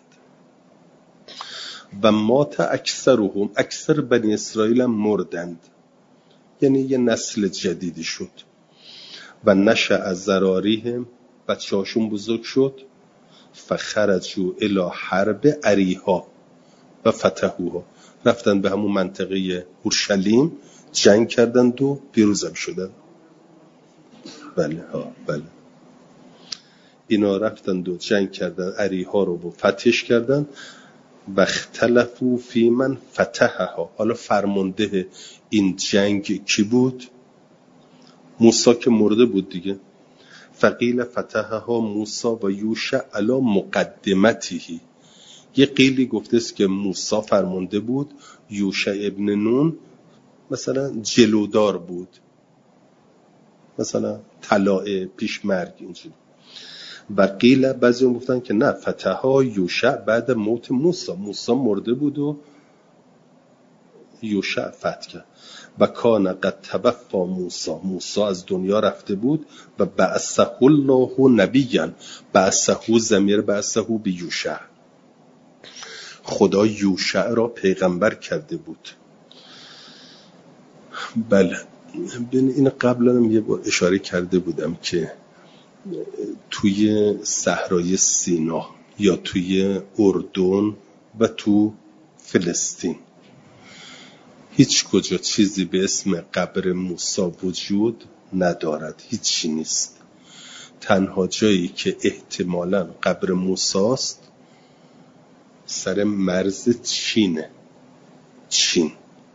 و مات اکثرهم، اکثر بنی اسرائیل هم مردند، یعنی یه نسل جدیدی شد. و نشأ ذراریهم، بچه هاشون بزرگ شد. فخرجوا الی حرب اریحا و فتحوها، رفتن به همون منطقه اورشلیم جنگ کردند و پیروزم شدند. بله ها بله، اینا رفتند و جنگ کردن، اریحا رو با فتحش کردن. و اختلفوا فی من فتحها. حالا فرمانده این جنگ کی بود؟ موسی که مرده بود دیگه. فقیل فتحها موسی و یوشع علی مقدمته. یه قیلی گفته است که موسی فرمانده بود، یوشع ابن نون مثلا جلودار بود، مثلا طلائع پیش مرگ اینجوری. و قیل بعضی هم گفتن که نه، فتحها یوشع بعد موت موسی، موسی مرده بود و یوشع فتح کرد. و کان قد توفی موسی، موسی از دنیا رفته بود. و بعثه الله نبیا، بعثه ضمیر بعثه به یوشع، خدا یوشع را پیغمبر کرده بود. بله این قبلا هم یه بار اشاره کرده بودم که توی صحرای سینا یا توی اردن و تو فلسطین هیچ کجا چیزی به اسم قبر موسی وجود ندارد، هیچی نیست. تنها جایی که احتمالاً قبر موسی است سر مرز چینه، چین.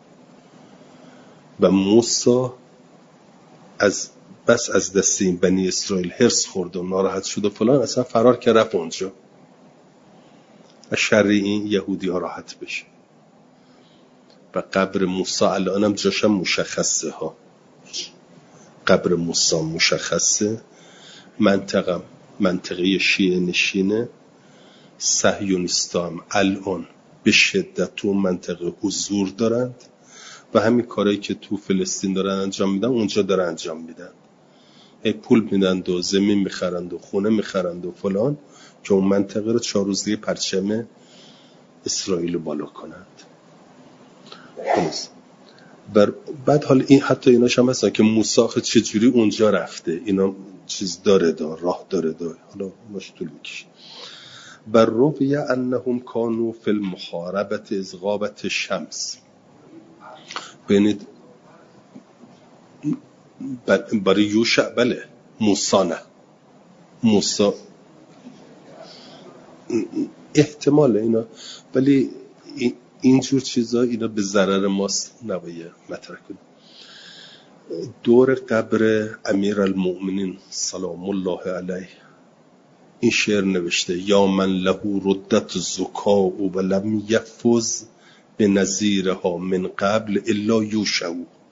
و موسی از بس از دست این بنی اسرائیل هرس خورد و ناراحت شد و فلان، اصلا فرار کرد رفت اونجا از شر این یهودی ها راحت بشه. و قبر موسی الانم جاشم مشخصه ها، قبر موسی مشخصه. منطقه منطقه شیعه نشینه. صهیونیستا هم الان به شدت تو منطقه حضور دارند و همین کارهایی که تو فلسطین دارن انجام میدن اونجا دارن انجام میدن. ای پول میدن و زمین میخرند و خونه میخرند و فلان که اون منطقه رو چهار روز دیگه پرچم اسرائیل بالا کنند. بر بعد حالا این حتی ایناش هم هستن که موسی چجوری اونجا رفته، اینا چیز داره دار راه داره دار حالا ماش طول میکشه. بر روی انهم کانوا فی المحاربه اذ غابت الشمس. ببینید برای یوشع بله، موسی نه، موسی احتمال اینا، ولی اینجور چیزا اینا به ضرر ماست، نباید مطرح کنیم. دور قبر امیرالمؤمنین سلام الله علیه این شعر نوشته: یا من له ردت زکا و لم یفز به نظیرها من قبل الا یوشع.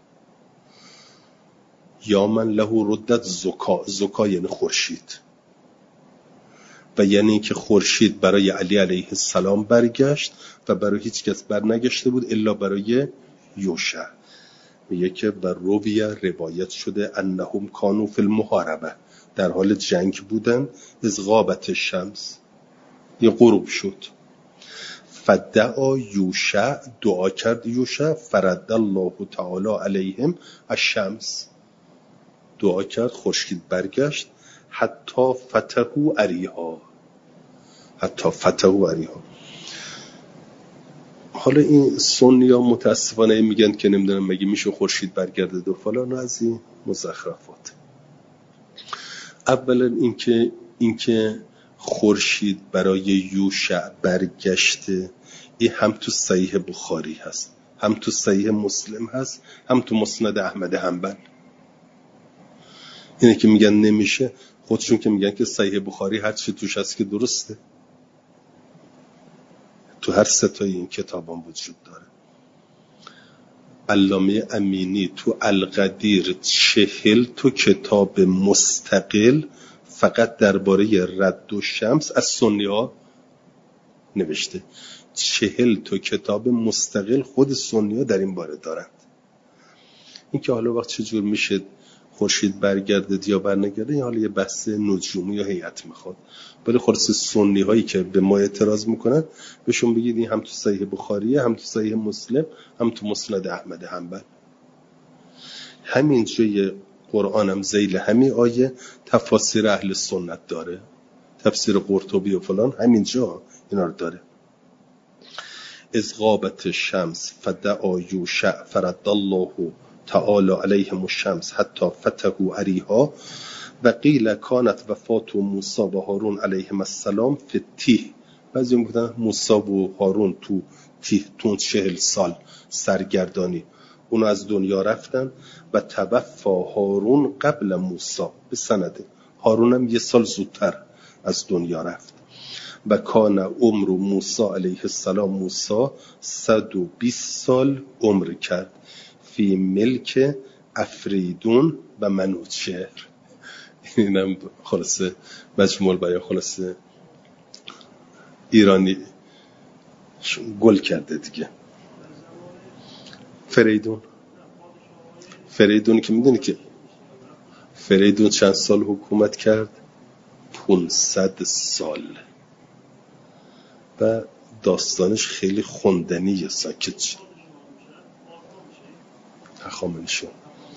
یا من له ردت زکا، زکا یعنی خورشید، و یعنی که خورشید برای علی علیه السلام برگشت و برای هیچ کس بر نگشته بود الا برای یوشع. میگه که بر رویه روایت شده انهم کانوا فی المحاربه، در حال جنگ بودن، از غابت الشمس یه غروب شد. فدعا یوشع، دعا کرد یوشع، فرد الله تعالی علیهم الشمس، دعا کرد خورشید برگشت. حتی فتحوا اریها، حتی فتحوا اریها. حالا این سنی ها متاسفانه میگن که نمیدونم مگه میشه خورشید برگرده دو فلان از این مزخرفات. اولا اینکه اینکه خورشید برای یوشع برگشته، این هم تو صحیح بخاری هست، هم تو صحیح مسلم هست، هم تو مسند احمد حنبل. اینه که میگن نمیشه، خودشون که میگن که صحیح بخاری هر چی توش هست که درسته، تو هر سه تا این کتابان وجود داره. علامه امینی تو القدیر چهل تو کتاب مستقل فقط درباره رد و شمس از سنی ها نوشته. چهل تو کتاب مستقل خود سنی ها در این باره دارند. این که حالا وقت چجور میشه خورشید برگرده یا برنگرده، این حالا یه بحث نجومی یا هیئت میخواد، ولی خلاص سنی هایی که به ما اعتراض میکنن بهشون بگید این هم تو صحیح بخاریه، هم تو صحیح مسلم، هم تو مسند احمد حنبل. همین جای قرآن هم ذیل همین آیه تفاسیر اهل سنت داره، تفسیر قرطبی و فلان همینجا اینا رو داره. از غابت الشمس فدعا یوشع فرد الله تعالی علیهم الشمس حتی فتحوا اریها. و قیل کانت وفات موسی و هارون علیهم السلام فی التیه بعضی میگفتن موسی و هارون تو تون چهل سال سرگردانی اونو از دنیا رفتن و توفا هارون قبل موسی، به سنده هارون هم یه سال زودتر از دنیا رفت. و کان عمر موسی علیه السلام، موسی صد و بیست سال عمر کرد فی ملک افریدون و منوچهر. اینم خلاصه مجموع بیان، خلاصه ایرانی گل کرده دیگه. فریدون فریدون که میدونی که فریدون چند سال حکومت کرد؟ پانصد سال. و داستانش خیلی خوندنیه. ساکت شد تخاملشون.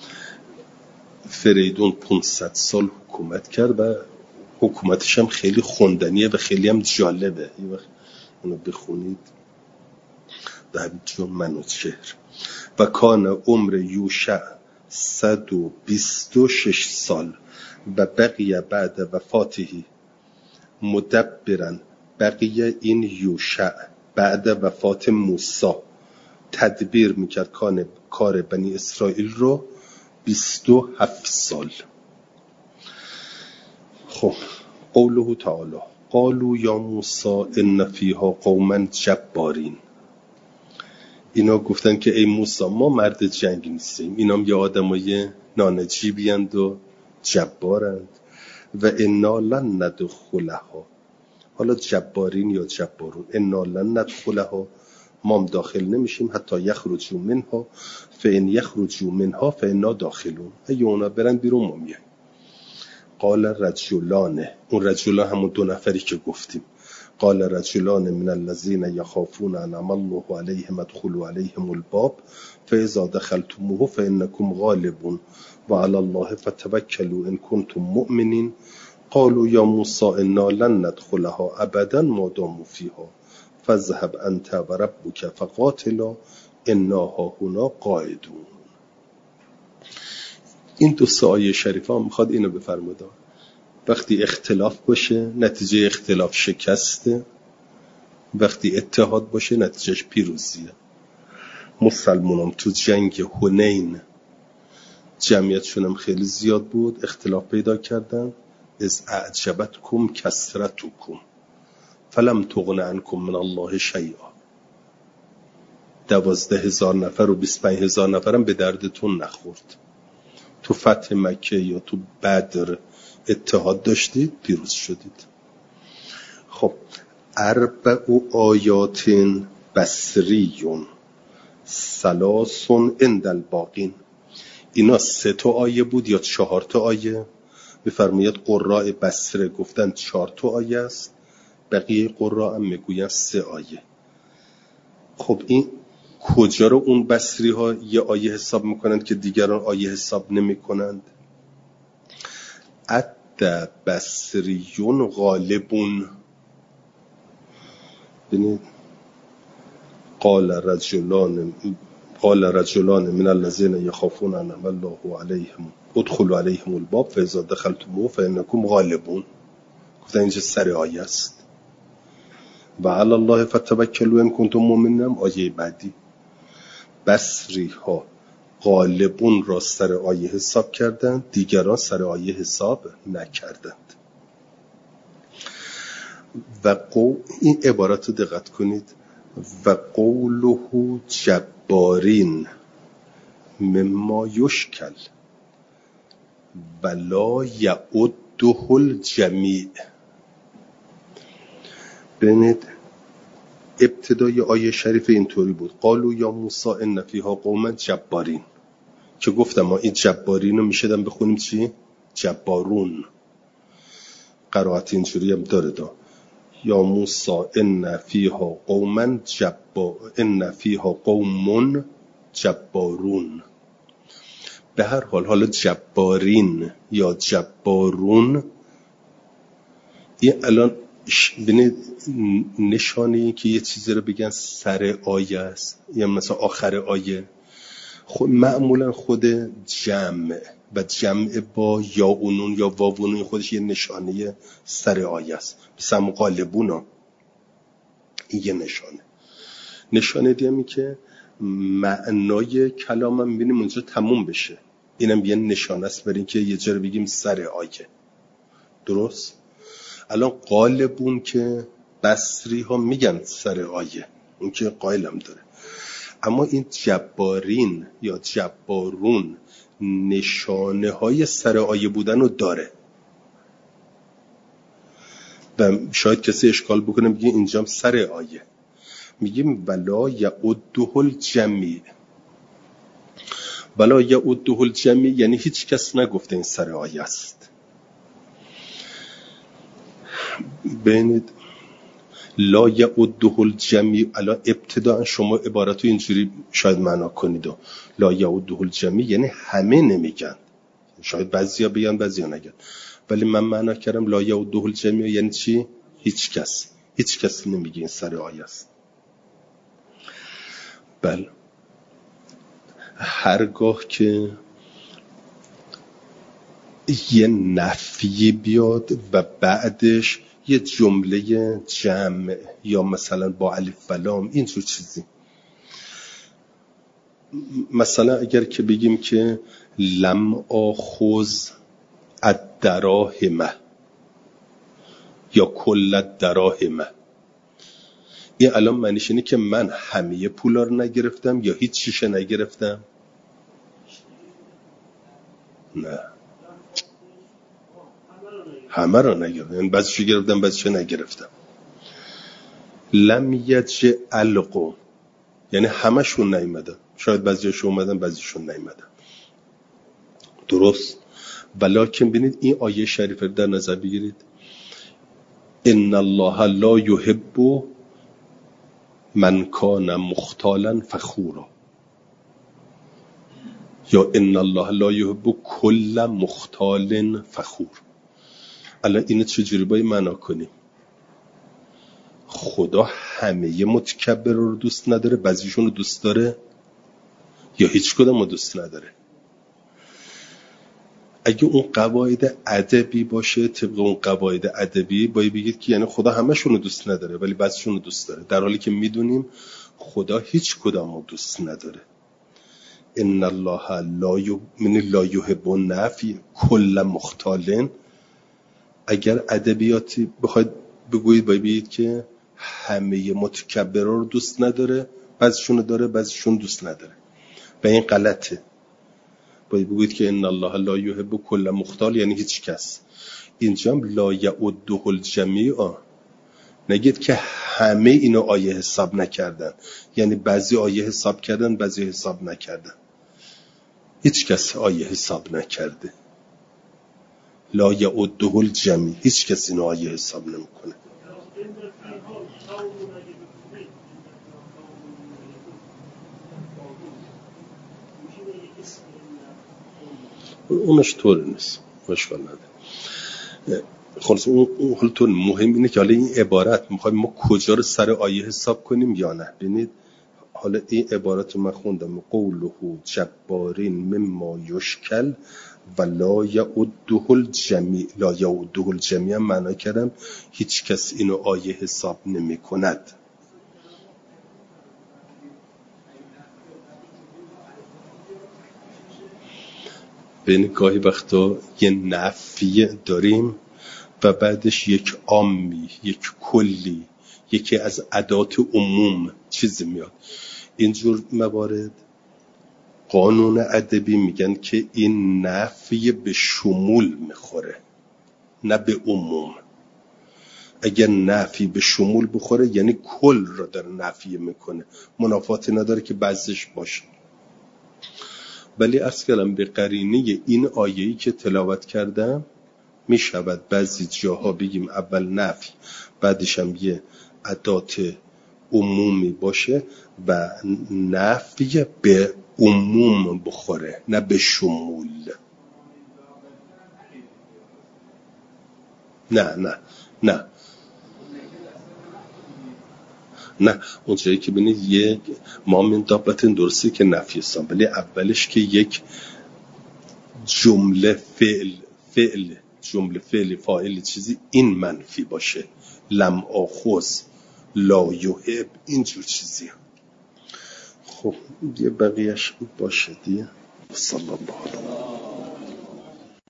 فریدون پانصد سال حکومت کرد و حکومتش هم خیلی خوندنیه و خیلی هم جالبه. یه وقت اونو بخونید در جون منوچهر. و کان عمر یوشع صد و بیست و شش سال و بقیه بعد وفاتهی مدبرن. بقیه این یوشع بعد وفات موسی تدبیر میکرد کار بنی اسرائیل رو بیست و هفت سال. خب قوله تعالی قالوا یا موسی ان فیها قوما جبارین. اینا گفتن که ای موسی ما مرد جنگ نیستیم، اینا هم یه آدمای نانجیبیند و جبارند. و انا لن ندخلها، حالا جبارین یا جبارون، انا لن ندخلها ما هم داخل نمیشیم حتی یخرجوا منها فان یخرجوا منها فانا داخلون، اگه اونا برن بیرون ما میایم. قال رجلان، اون رجلان همون دو نفری که گفتیم. قال رجلان من الذين يخافون انعم الله عليهم ادخلوا عليهم الباب فاذا دخلتموه فانكم غالبون وعلى الله فتوكلوا ان كنتم مؤمنين. قالوا یا موسی انا لن ندخلها ابدا ما داموا فيها فاذهب انت وربك فقاتلا انا هاهنا قاعدون. این دو سه آیه شریفه هم میخواد اینو بفرماده. وقتی اختلاف باشه نتیجه اختلاف شکسته، وقتی اتحاد باشه نتیجهش پیروزیه. مسلمانان تو جنگ حنین جمعیتشون هم خیلی زیاد بود، اختلاف پیدا کردن. از اعجبتکم کثرتکم فلم تغن عنکم من الله شیئا. دوازده هزار نفر و بیست پنج هزار نفرم به دردتون نخورد. تو فتح مکه یا تو بدر اتحاد داشتید، پیروز شدید. خب اربع آیات بصریون ثلاث عند الباقین. اینا سه تا آیه بود یا چهار تا آیه؟ بفرمایید قراء بصره گفتن چهار تا آیه است، بقیه قراء هم میگوین سه آیه. خب این کجا رو اون بصری ها یه آیه حساب میکنند که دیگران آیه حساب نمیکنند؟ اد بصریون غالبون. ببینید قال رجلان قال رجلان من الذين يخافون انعم الله عليهم ادخلوا عليهم الباب فاذا دخلتموه فانكم غالبون. گفتن اینجا سر آیه است. و علی الله فتوکلوا ان کنتم مؤمنین. آیه بعدی بصری ها غالبون را سر آیه حساب کردند، دیگران سر آیه حساب نکردند. و قو این عبارت رو دقت کنید. و قوله جبارین مما یشکل ولا یعده الجمیع. ببینید ابتدای آیه شریف اینطوری بود قالوا یا موسی ان فیها قوما جبارین، که گفتم ما این جبارین رو میشدم بخونیم چی؟ جبارون. قرائت اینجوری هم داره دا یا موسی ان فیها قوما جبار ان فیها قوم جبارون. به هر حال حالا جبارین یا جبارون این الان ببینید نشانه این که یه چیزی رو بگن سر آیه است یا مثلا آخر آیه. خود معمولا خود جمع و جمع با یا اونون یا واوونون خودش یه نشانه سر آیه است. مثلا غالبون ها این یه نشانه. نشانه دیگه که معنای کلامم می‌بینیم اونجا تموم بشه، اینم یه نشانه است برای اینکه یه جا رو بگیم سر آیه. درست؟ الان غالبون که بصری ها میگن سر آیه، اون که قائلم داره، اما این جبارین یا جبارون نشانه های سر آیه بودن رو داره و شاید کسی اشکال بکنه میگه اینجام سر آیه. میگیم ولا یعده الجمیع. ولا یعده الجمیع یعنی هیچ کس نگفته این سر آیه است. ببینید لا یعده الجمیع، الان ابتداء شما عبارتو اینجوری شاید معنا کنید و لا یعده الجمیع یعنی همه نمیگن، شاید بعضیا بگن بعضیا نگن، ولی من معنا کردم لا یعده الجمیع یعنی چی؟ هیچ کس هیچ کس نمیگه این سر آیه است. بله هرگاه که یه نفی بیاد و بعدش یه جمله جمع یا مثلا با الف و لام اینجور چیزی، مثلا اگر که بگیم که لم آخذ الدراهم یا کل الدراهم، این الان معنیش اینه که من همه پولا رو نگرفتم یا هیچ چیشه نگرفتم؟ نه، همه رو نگرفتم، یعنی بعضیشو گرفتم بعضیشو نگرفتم. لم یجعلقو یعنی همشون نیومدن، شاید بعضیشو اومدن بعضیشون نیومدن. درست؟ ولیکن ببینید این آیه شریفه در نظر بگیرید، ان الله لا یحب من کان مختالا فخورا، یا ان الله لا یحب کل مختال فخور. الان اینو چجوری باید معنا کنیم؟ خدا همه متکبر رو دوست نداره، بعضیشون رو دوست داره یا هیچ کدوم رو دوست نداره؟ اگه اون قواعد ادبی باشه، طبق اون قواعد ادبی باید بگید که یعنی خدا همشون رو دوست نداره ولی بعضیشون رو دوست داره، در حالی که میدونیم خدا هیچ کدوم رو دوست نداره. ان الله لا یمن لا یحب نفی کل مختال. اگر ادبیاتی بخواید بگویید باید بگید که همه متکبران رو دوست نداره، بعضیشون رو داره بعضیشون دوست نداره، و این غلطه. باید بگویید که ان الله لا یحب کل مختال یعنی هیچ کس. اینجا هم لا یعده الجمیع، نگید که همه اینو آیه حساب نکردن، یعنی بعضی آیه حساب کردن بعضی حساب نکردن. هیچ کس آیه حساب نکرده. لا یعده الجمیع، هیچ کس اینو آیه حساب نمیکنه. اونش طور نیست، مشکل نداره. خلاص اون حالتون مهم اینه که حالا این عبارت میخوایم ما کجا رو سر آیه حساب کنیم یا نه. ببینید حالا این عبارت رو من خوندم، قوله جبارین مما یشکل و لا یعده الجمیع. لا یعده الجمیع معنی کردم هیچ کس اینو آیه حساب نمی کند. ببین گاهی وقتا یه نفی داریم و بعدش یک عامی، یک کلی، یکی از ادات عموم چیزی میاد. اینجور موارد قانون ادبی میگن که این نفی به شمول میخوره نه به عموم. اگر نفی به شمول بخوره یعنی کل رو در نفی میکنه، منافاتی نداره که بعضش باشه. ولی عرض کردم به قرینه این آیه‌ای که تلاوت کردم میشود بعضی جاها بگیم اول نفی بعدش هم یه ادات عمومی باشه و نفی به عموم بخوره نه به شمول. نه نه نه نه اونجایی که بینید یک ما من دابتن درسته که نفی هستم، ولی اولش که یک جمله فعل فعل جمله فعل فاعل چیزی این منفی باشه. لم آخذ لا یحب، اینجور چیزی ها. خب یه بقیهش باشه دیگه. صلی الله علیه